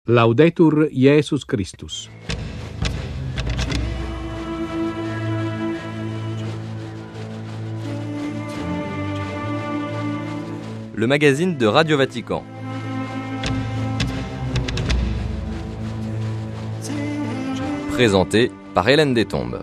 Laudetur Jesus Christus. Le magazine de Radio Vatican. Présenté par Hélène Détombe.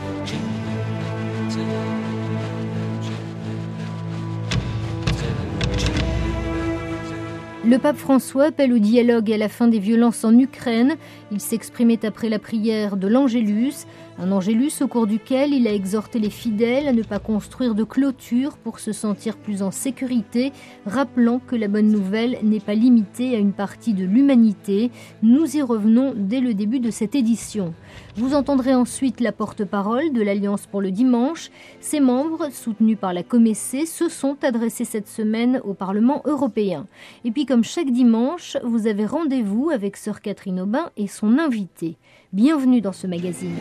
Le pape François appelle au dialogue à la fin des violences en Ukraine. Il s'exprimait après la prière de l'Angélus, un Angélus au cours duquel il a exhorté les fidèles à ne pas construire de clôture pour se sentir plus en sécurité, rappelant que la bonne nouvelle n'est pas limitée à une partie de l'humanité. Nous y revenons dès le début de cette édition. Vous entendrez ensuite la porte-parole de l'Alliance pour le dimanche. Ses membres, soutenus par la Comessé, se sont adressés cette semaine au Parlement européen. Et puis comme chaque dimanche, vous avez rendez-vous avec sœur Catherine Aubin et son invité. Bienvenue dans ce magazine.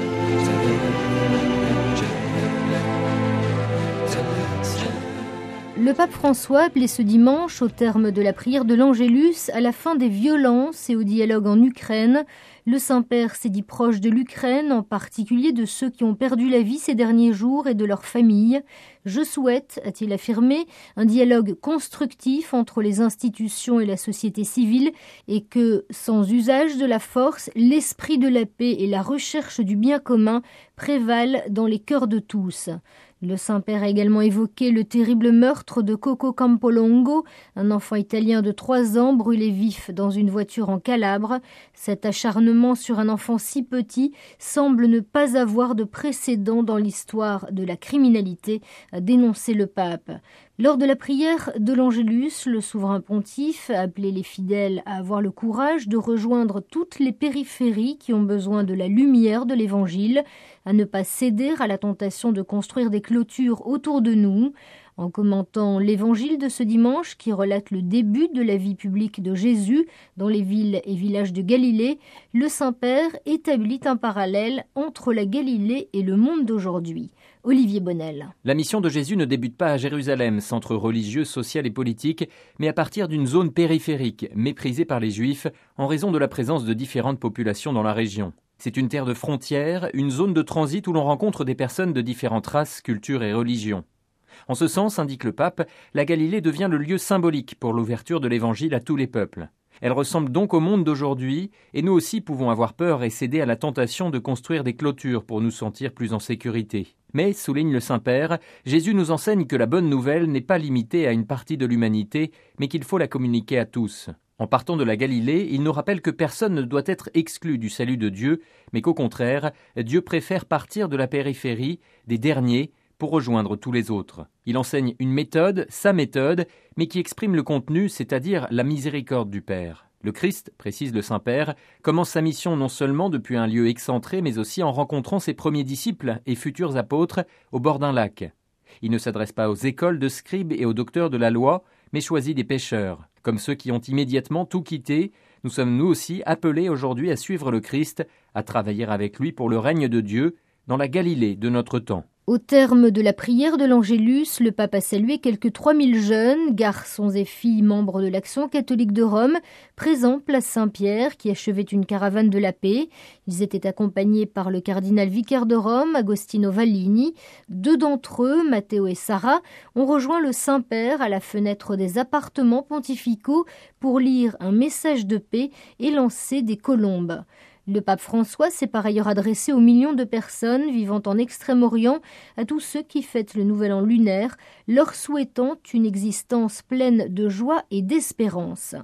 Le pape François appelait ce dimanche, au terme de la prière de l'Angélus, à la fin des violences et au dialogue en Ukraine. Le Saint-Père s'est dit proche de l'Ukraine, en particulier de ceux qui ont perdu la vie ces derniers jours et de leurs familles. Je souhaite, a-t-il affirmé, un dialogue constructif entre les institutions et la société civile et que, sans usage de la force, l'esprit de la paix et la recherche du bien commun prévalent dans les cœurs de tous. Le Saint-Père a également évoqué le terrible meurtre de Coco Campolongo, un enfant italien de 3 ans brûlé vif dans une voiture en Calabre. Cet acharnement sur un enfant si petit semble ne pas avoir de précédent dans l'histoire de la criminalité, a dénoncé le pape. Lors de la prière de l'Angélus, le souverain pontife a appelé les fidèles à avoir le courage de rejoindre toutes les périphéries qui ont besoin de la lumière de l'Évangile, à ne pas céder à la tentation de construire des clôtures autour de nous. En commentant l'Évangile de ce dimanche qui relate le début de la vie publique de Jésus dans les villes et villages de Galilée, le Saint-Père établit un parallèle entre la Galilée et le monde d'aujourd'hui. Olivier Bonnel. La mission de Jésus ne débute pas à Jérusalem, centre religieux, social et politique, mais à partir d'une zone périphérique, méprisée par les Juifs en raison de la présence de différentes populations dans la région. C'est une terre de frontières, une zone de transit où l'on rencontre des personnes de différentes races, cultures et religions. En ce sens, indique le pape, la Galilée devient le lieu symbolique pour l'ouverture de l'Évangile à tous les peuples. Elle ressemble donc au monde d'aujourd'hui, et nous aussi pouvons avoir peur et céder à la tentation de construire des clôtures pour nous sentir plus en sécurité. Mais, souligne le Saint-Père, Jésus nous enseigne que la bonne nouvelle n'est pas limitée à une partie de l'humanité, mais qu'il faut la communiquer à tous. En partant de la Galilée, il nous rappelle que personne ne doit être exclu du salut de Dieu, mais qu'au contraire, Dieu préfère partir de la périphérie, des derniers, pour rejoindre tous les autres. Il enseigne une méthode, sa méthode, mais qui exprime le contenu, c'est-à-dire la miséricorde du Père. Le Christ, précise le Saint-Père, commence sa mission non seulement depuis un lieu excentré, mais aussi en rencontrant ses premiers disciples et futurs apôtres au bord d'un lac. Il ne s'adresse pas aux écoles de scribes et aux docteurs de la loi, mais choisit des pécheurs. Comme ceux qui ont immédiatement tout quitté, nous sommes nous aussi appelés aujourd'hui à suivre le Christ, à travailler avec lui pour le règne de Dieu, dans la Galilée de notre temps. Au terme de la prière de l'Angélus, le pape a salué quelques 3000 jeunes, garçons et filles membres de l'Action catholique de Rome, présents place Saint-Pierre, qui achevait une caravane de la paix. Ils étaient accompagnés par le cardinal vicaire de Rome, Agostino Vallini. 2 d'entre eux, Matteo et Sarah, ont rejoint le Saint-Père à la fenêtre des appartements pontificaux pour lire un message de paix et lancer des colombes. Le pape François s'est par ailleurs adressé aux millions de personnes vivant en Extrême-Orient, à tous ceux qui fêtent le Nouvel An lunaire, leur souhaitant une existence pleine de joie et d'espérance.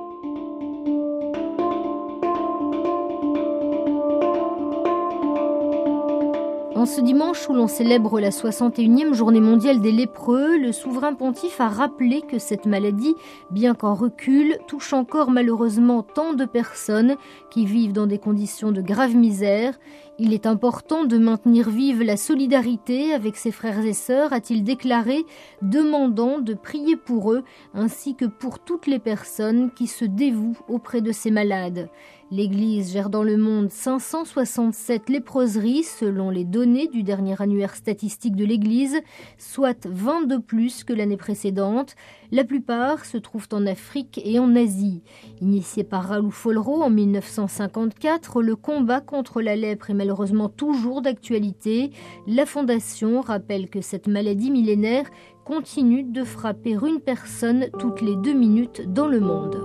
En ce dimanche où l'on célèbre la 61e journée mondiale des lépreux, le souverain pontife a rappelé que cette maladie, bien qu'en recul, touche encore malheureusement tant de personnes qui vivent dans des conditions de grave misère. Il est important de maintenir vive la solidarité avec ses frères et sœurs, a-t-il déclaré, demandant de prier pour eux ainsi que pour toutes les personnes qui se dévouent auprès de ces malades. L'Église gère dans le monde 567 léproseries selon les données du dernier annuaire statistique de l'Église, soit 20 de plus que l'année précédente. La plupart se trouvent en Afrique et en Asie. Initié par Raoul Follereau en 1954, le combat contre la lèpre est malheureusement toujours d'actualité. La Fondation rappelle que cette maladie millénaire continue de frapper une personne toutes les 2 minutes dans le monde.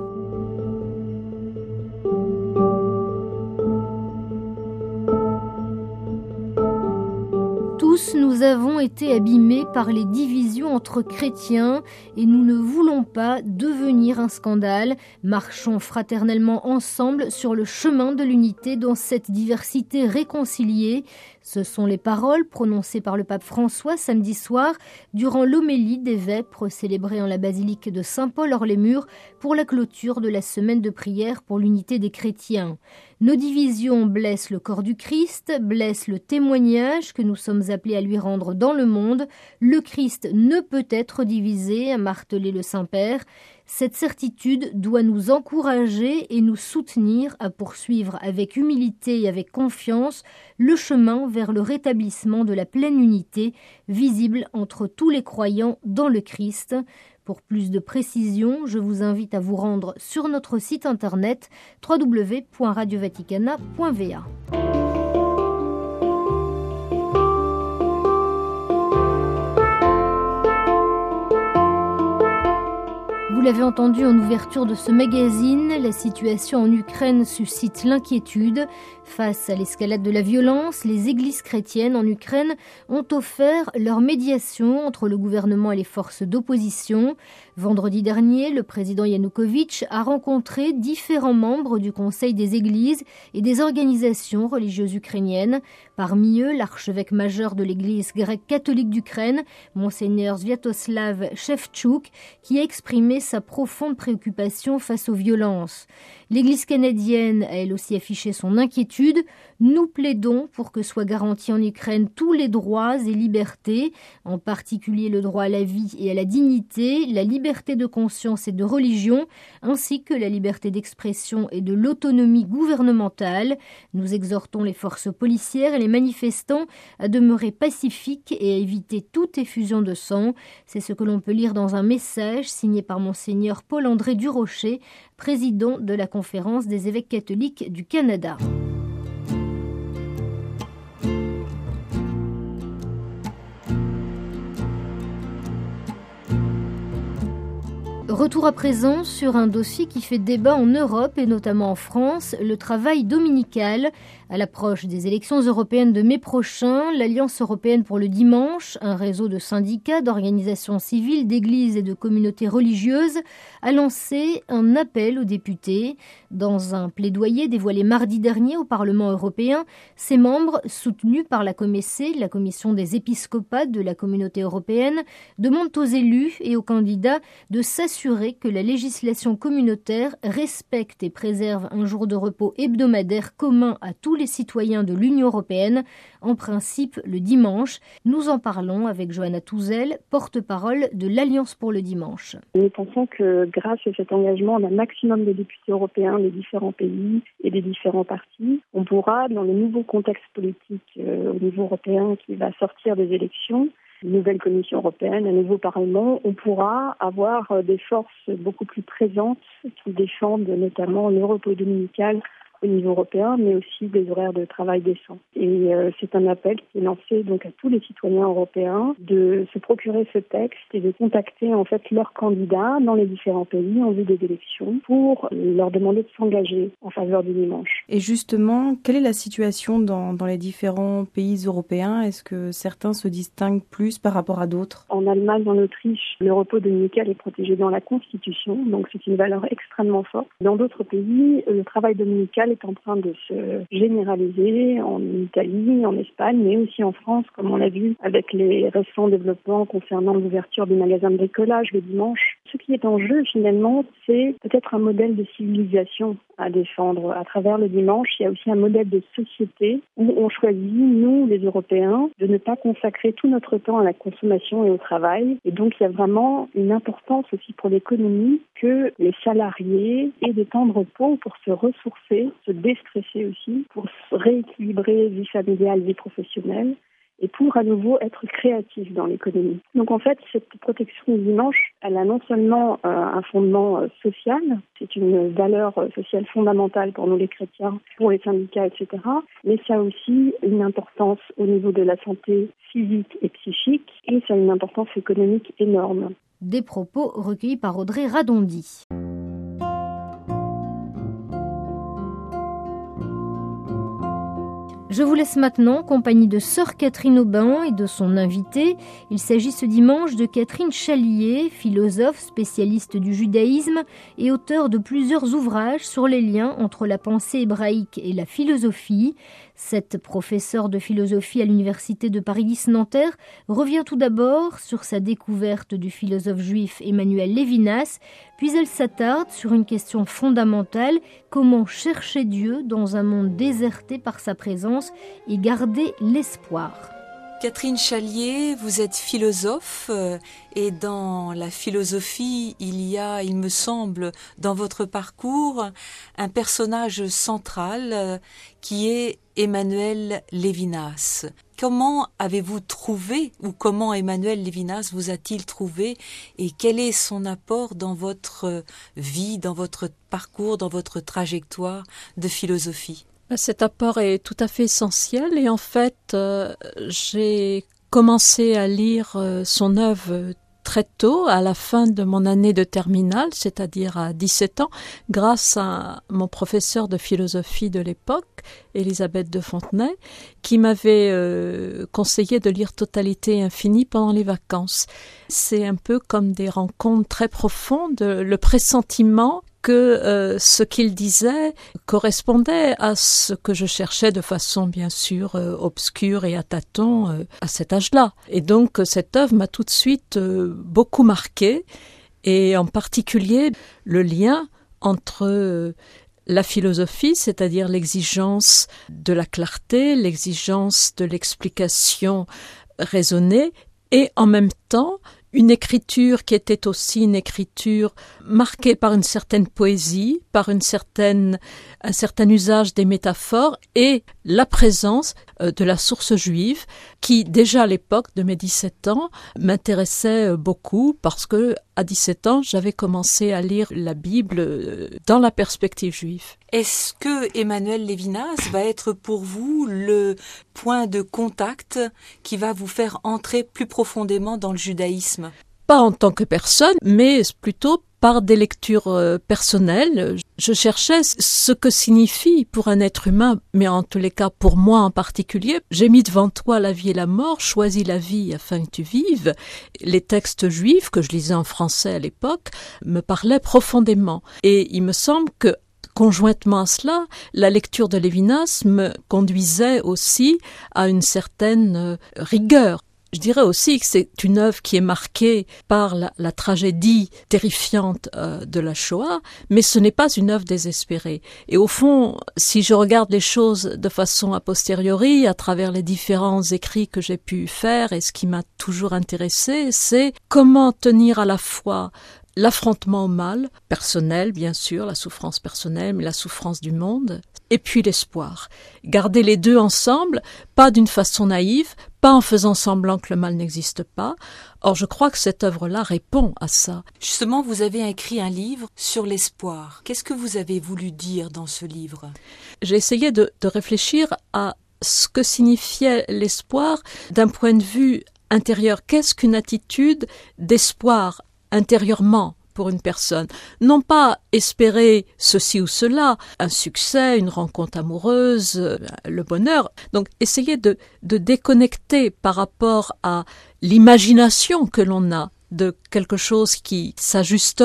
Tous, nous avons été abîmés par les divisions entre chrétiens et nous ne voulons pas devenir un scandale. Marchons fraternellement ensemble sur le chemin de l'unité dans cette diversité réconciliée. Ce sont les paroles prononcées par le pape François samedi soir durant l'homélie des Vêpres célébrée en la basilique de Saint-Paul-hors-les-Murs pour la clôture de la semaine de prière pour l'unité des chrétiens. Nos divisions blessent le corps du Christ, blessent le témoignage que nous sommes appelés à lui rendre dans le monde. Le Christ ne peut être divisé, a martelé le Saint-Père. Cette certitude doit nous encourager et nous soutenir à poursuivre avec humilité et avec confiance le chemin vers le rétablissement de la pleine unité visible entre tous les croyants dans le Christ. Pour plus de précisions, je vous invite à vous rendre sur notre site internet www.radiovaticana.va. Vous l'avez entendu en ouverture de ce magazine, la situation en Ukraine suscite l'inquiétude. Face à l'escalade de la violence, les églises chrétiennes en Ukraine ont offert leur médiation entre le gouvernement et les forces d'opposition. Vendredi dernier, le président Yanukovych a rencontré différents membres du Conseil des églises et des organisations religieuses ukrainiennes. Parmi eux, l'archevêque majeur de l'église grecque catholique d'Ukraine, Monseigneur Sviatoslav Shevchuk, qui a exprimé sa profonde préoccupation face aux violences. L'Église canadienne a elle aussi affiché son inquiétude. Nous plaidons pour que soient garantis en Ukraine tous les droits et libertés, en particulier le droit à la vie et à la dignité, la liberté de conscience et de religion, ainsi que la liberté d'expression et de l'autonomie gouvernementale. Nous exhortons les forces policières et les manifestants à demeurer pacifiques et à éviter toute effusion de sang. C'est ce que l'on peut lire dans un message signé par Monseigneur Paul-André Durocher, président de la Conférence des évêques catholiques du Canada. Retour à présent sur un dossier qui fait débat en Europe et notamment en France, le travail dominical. À l'approche des élections européennes de mai prochain, l'Alliance européenne pour le dimanche, un réseau de syndicats, d'organisations civiles, d'églises et de communautés religieuses, a lancé un appel aux députés. Dans un plaidoyer dévoilé mardi dernier au Parlement européen, ses membres, soutenus par la COMECE, la Commission des épiscopats de la Communauté européenne, demandent aux élus et aux candidats de s'assurer que la législation communautaire respecte et préserve un jour de repos hebdomadaire commun à tous les citoyens de l'Union européenne, en principe le dimanche. Nous en parlons avec Johanna Touzel, porte-parole de l'Alliance pour le dimanche. Nous pensons que grâce à cet engagement d'un maximum de députés européens des différents pays et des différents partis, on pourra, dans le nouveau contexte politique au niveau européen qui va sortir des élections, une nouvelle Commission européenne, un nouveau Parlement, on pourra avoir des forces beaucoup plus présentes qui défendent notamment le repos dominical au niveau européen, mais aussi des horaires de travail décents. Et c'est un appel qui est lancé donc à tous les citoyens européens de se procurer ce texte et de contacter en fait leurs candidats dans les différents pays en vue des élections pour leur demander de s'engager en faveur du dimanche. Et justement, quelle est la situation dans les différents pays européens ? Est-ce que certains se distinguent plus par rapport à d'autres ? En Allemagne, en Autriche, le repos dominical est protégé dans la Constitution, donc c'est une valeur extrêmement forte. Dans d'autres pays, le travail dominical est en train de se généraliser en Italie, en Espagne, mais aussi en France, comme on l'a vu avec les récents développements concernant l'ouverture des magasins de bricolage le dimanche. Ce qui est en jeu finalement, c'est peut-être un modèle de civilisation à défendre à travers le dimanche. Il y a aussi un modèle de société où on choisit, nous, les Européens, de ne pas consacrer tout notre temps à la consommation et au travail. Et donc, il y a vraiment une importance aussi pour l'économie que les salariés aient des temps de repos pour se ressourcer, se déstresser aussi, pour rééquilibrer vie familiale, vie professionnelle, et pour à nouveau être créatif dans l'économie. Donc en fait, cette protection du dimanche, elle a non seulement un fondement social, c'est une valeur sociale fondamentale pour nous les chrétiens, pour les syndicats, etc., mais ça a aussi une importance au niveau de la santé physique et psychique, et ça a une importance économique énorme. Des propos recueillis par Audrey Radondi. Je vous laisse maintenant en compagnie de sœur Catherine Aubin et de son invitée. Il s'agit ce dimanche de Catherine Chalier, philosophe spécialiste du judaïsme et auteure de plusieurs ouvrages sur les liens entre la pensée hébraïque et la philosophie. Cette professeure de philosophie à l'université de Paris-X-Nanterre revient tout d'abord sur sa découverte du philosophe juif Emmanuel Lévinas, puis elle s'attarde sur une question fondamentale, comment chercher Dieu dans un monde déserté par sa présence et garder l'espoir. Catherine Chalier, vous êtes philosophe et dans la philosophie, il y a, il me semble, dans votre parcours, un personnage central qui est Emmanuel Lévinas. Comment avez-vous trouvé ou comment Emmanuel Lévinas vous a-t-il trouvé et quel est son apport dans votre vie, dans votre parcours, dans votre trajectoire de philosophie ? Cet apport est tout à fait essentiel et en fait, j'ai commencé à lire son œuvre très tôt, à la fin de mon année de terminale, c'est-à-dire à 17 ans, grâce à mon professeur de philosophie de l'époque, Élisabeth de Fontenay, qui m'avait conseillé de lire Totalité et Infini pendant les vacances. C'est un peu comme des rencontres très profondes, le pressentiment que ce qu'il disait correspondait à ce que je cherchais de façon bien sûr obscure et à tâtons à cet âge-là. Et donc cette œuvre m'a tout de suite beaucoup marquée, et en particulier le lien entre la philosophie, c'est-à-dire l'exigence de la clarté, l'exigence de l'explication raisonnée, et en même temps une écriture qui était aussi une écriture marquée par une certaine poésie, par un certain usage des métaphores et la présence de la source juive qui, déjà à l'époque de mes 17 ans, m'intéressait beaucoup parce que à 17 ans, j'avais commencé à lire la Bible dans la perspective juive. Est-ce que Emmanuel Lévinas va être pour vous le point de contact qui va vous faire entrer plus profondément dans le judaïsme ? Pas en tant que personne, mais plutôt par des lectures personnelles. Je cherchais ce que signifie pour un être humain, mais en tous les cas pour moi en particulier. J'ai mis devant toi la vie et la mort, choisis la vie afin que tu vives. Les textes juifs que je lisais en français à l'époque me parlaient profondément. Et il me semble que conjointement à cela, la lecture de Lévinas me conduisait aussi à une certaine rigueur. Je dirais aussi que c'est une œuvre qui est marquée par la tragédie terrifiante de la Shoah, mais ce n'est pas une œuvre désespérée. Et au fond, si je regarde les choses de façon a posteriori, à travers les différents écrits que j'ai pu faire, et ce qui m'a toujours intéressé, c'est comment tenir à la fois l'affrontement au mal, personnel bien sûr, la souffrance personnelle, mais la souffrance du monde, et puis l'espoir. Garder les deux ensemble, pas d'une façon naïve, pas en faisant semblant que le mal n'existe pas. Or, je crois que cette œuvre-là répond à ça. Justement, vous avez écrit un livre sur l'espoir. Qu'est-ce que vous avez voulu dire dans ce livre ? J'ai essayé de réfléchir à ce que signifiait l'espoir d'un point de vue intérieur. Qu'est-ce qu'une attitude d'espoir intérieurement pour une personne? Non pas espérer ceci ou cela, un succès, une rencontre amoureuse, le bonheur. Donc essayer de déconnecter par rapport à l'imagination que l'on a de quelque chose qui s'ajusterait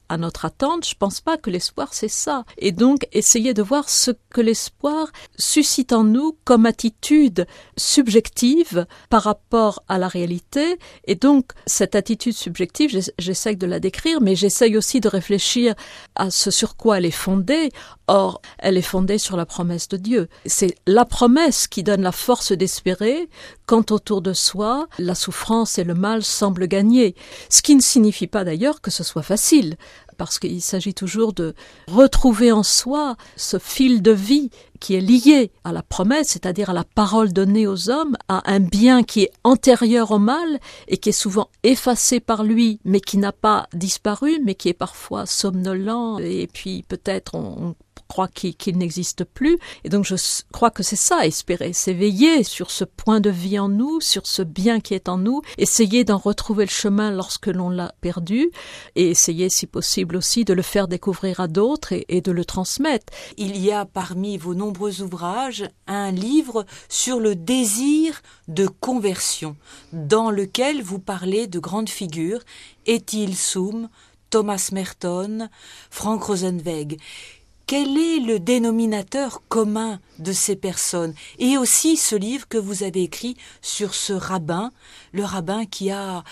à notre attente, je pense pas que l'espoir c'est ça. Et donc, essayer de voir ce que l'espoir suscite en nous comme attitude subjective par rapport à la réalité. Et donc, cette attitude subjective, j'essaie de la décrire, mais j'essaie aussi de réfléchir à ce sur quoi elle est fondée. Or, elle est fondée sur la promesse de Dieu. C'est la promesse qui donne la force d'espérer quand autour de soi, la souffrance et le mal semblent gagner. Ce qui ne signifie pas d'ailleurs que ce soit facile, parce qu'il s'agit toujours de retrouver en soi ce fil de vie qui est lié à la promesse, c'est-à-dire à la parole donnée aux hommes, à un bien qui est antérieur au mal et qui est souvent effacé par lui, mais qui n'a pas disparu, mais qui est parfois somnolent, et puis peut-être on croit qu'il n'existe plus. Et donc je crois que c'est ça, espérer, c'est veiller sur ce point de vie en nous, sur ce bien qui est en nous, essayer d'en retrouver le chemin lorsque l'on l'a perdu, et essayer si possible aussi de le faire découvrir à d'autres et de le transmettre. Il y a parmi vos nombreux ouvrages un livre sur le désir de conversion, dans lequel vous parlez de grandes figures, Ethel Soum, Thomas Merton, Frank Rosenzweig. Quel est le dénominateur commun de ces personnes? Et aussi ce livre que vous avez écrit sur ce rabbin, le rabbin qui a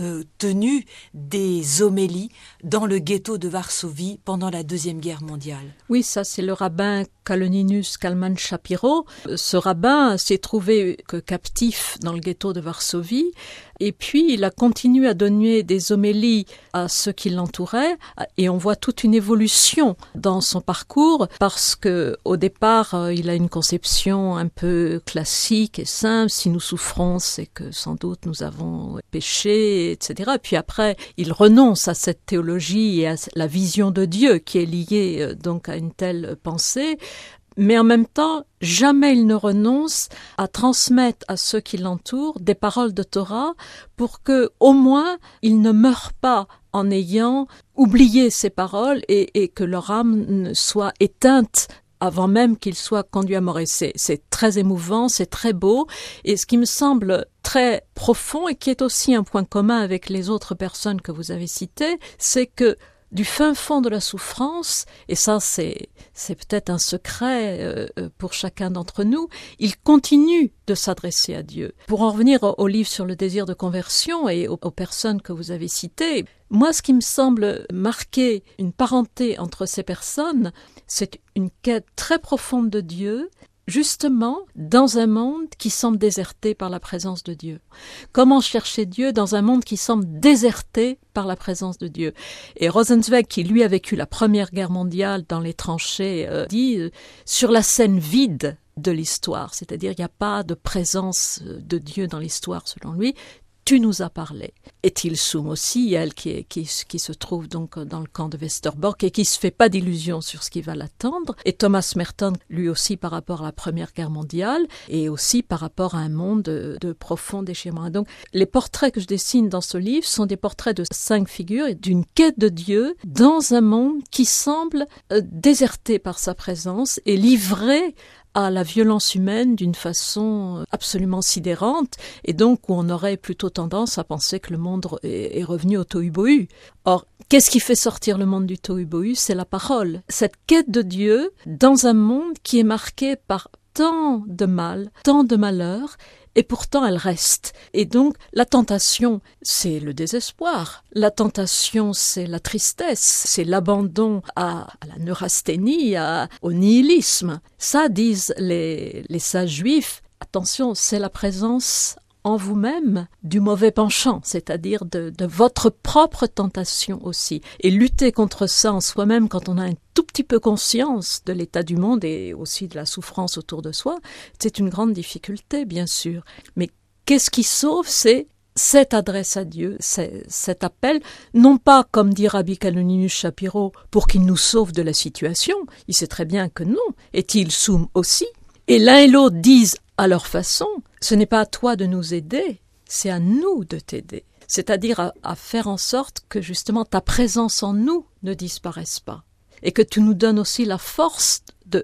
tenu des homélies dans le ghetto de Varsovie pendant la Deuxième Guerre mondiale. Oui, ça c'est le rabbin Kalonius Kalman Shapiro. Ce rabbin s'est trouvé captif dans le ghetto de Varsovie, et puis il a continué à donner des homélies à ceux qui l'entouraient, et on voit toute une évolution dans son parcours, parce que au départ il a une conception un peu classique et simple: si nous souffrons, c'est que sans doute nous avons péché, etc. Et puis après il renonce à cette théologie et à la vision de Dieu qui est liée donc à une telle pensée. Mais en même temps, jamais il ne renonce à transmettre à ceux qui l'entourent des paroles de Torah pour que, au moins, ils ne meurent pas en ayant oublié ces paroles et que leur âme ne soit éteinte avant même qu'il soit conduit à mort. Et c'est très émouvant, c'est très beau. Et ce qui me semble très profond et qui est aussi un point commun avec les autres personnes que vous avez citées, c'est que du fin fond de la souffrance, et ça c'est peut-être un secret pour chacun d'entre nous, il continue de s'adresser à Dieu. Pour en revenir au livre sur le désir de conversion et aux personnes que vous avez citées, moi ce qui me semble marquer une parenté entre ces personnes, c'est une quête très profonde de Dieu, justement dans un monde qui semble déserté par la présence de Dieu. Comment chercher Dieu dans un monde qui semble déserté par la présence de Dieu? Et Rosenzweig, qui lui a vécu la Première Guerre mondiale dans les tranchées, dit sur la scène vide de l'histoire, c'est-à-dire il n'y a pas de présence de Dieu dans l'histoire selon lui, tu nous as parlé. Ethel Soum aussi, elle qui se trouve donc dans le camp de Westerbork et qui se fait pas d'illusions sur ce qui va l'attendre. Et Thomas Merton, lui aussi par rapport à la Première Guerre mondiale et aussi par rapport à un monde de profond déchirement. Donc les portraits que je dessine dans ce livre sont des portraits de 5 figures et d'une quête de Dieu dans un monde qui semble déserté par sa présence et livré à la violence humaine d'une façon absolument sidérante, et donc où on aurait plutôt tendance à penser que le monde est revenu au tohu-bohu. Or, qu'est-ce qui fait sortir le monde du tohu-bohu? C'est la parole. Cette quête de Dieu dans un monde qui est marqué par tant de mal, tant de malheur, et pourtant elle reste. Et donc la tentation, c'est le désespoir. La tentation, c'est la tristesse, c'est l'abandon à la neurasthénie, au nihilisme. Ça, disent les sages juifs, attention, c'est la présence en vous-même du mauvais penchant, c'est-à-dire de votre propre tentation aussi. Et lutter contre ça en soi-même quand on a un tout petit peu conscience de l'état du monde et aussi de la souffrance autour de soi, c'est une grande difficulté, bien sûr. Mais qu'est-ce qui sauve? C'est cette adresse à Dieu, cet appel, non pas, comme dit Rabbi Kalonius Shapiro, pour qu'il nous sauve de la situation. Il sait très bien que non. Ethel Soum aussi. Et l'un et l'autre disent à leur façon, ce n'est pas à toi de nous aider, c'est à nous de t'aider. C'est-à-dire à faire en sorte que justement ta présence en nous ne disparaisse pas. Et que tu nous donnes aussi la force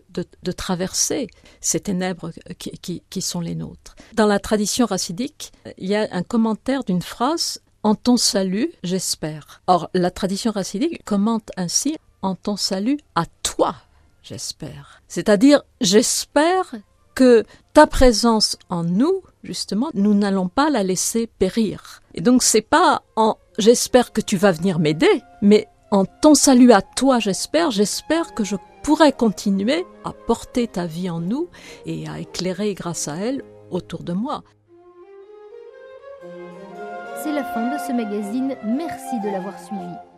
de traverser ces ténèbres qui sont les nôtres. Dans la tradition racidique, il y a un commentaire d'une phrase en ton salut, j'espère. Or, la tradition racidique commente ainsi en ton salut à toi, j'espère. C'est-à-dire, j'espère que ta présence en nous, justement, nous n'allons pas la laisser périr. Et donc, c'est pas en j'espère que tu vas venir m'aider, mais en ton salut à toi, j'espère que je pourrai continuer à porter ta vie en nous et à éclairer grâce à elle autour de moi. C'est la fin de ce magazine. Merci de l'avoir suivi.